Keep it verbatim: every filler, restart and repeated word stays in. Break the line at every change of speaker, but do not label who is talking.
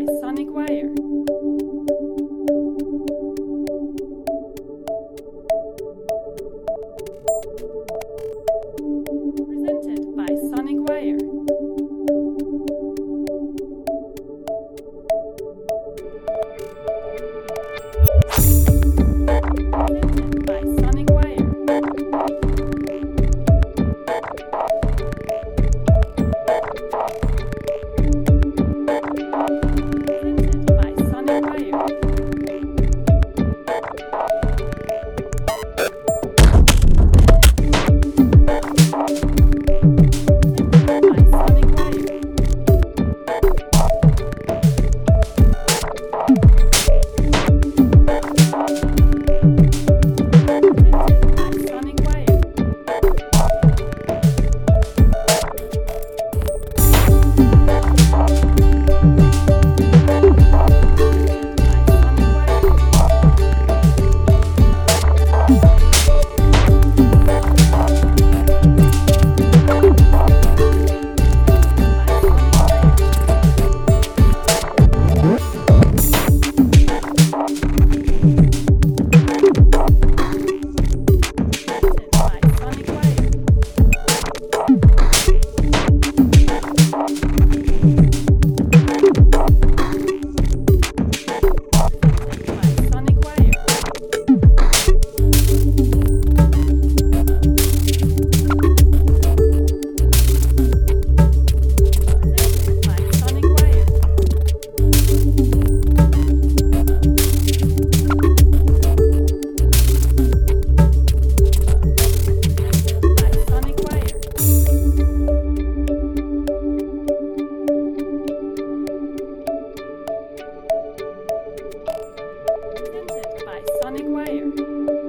Sonic Wire. Presented by Sonic Wire. Presented by Sonic Wire. Presented by Sonic Wire. By Sonic Wire. Presented by Sonic Wire. Presented by Sonic Wire. By Sonic Wire. Presented by Sonic Wire. Presented by Sonic Wire. Presented by Sonic Wire. Presented by Sonic Wire. Presented by Sonic Wire.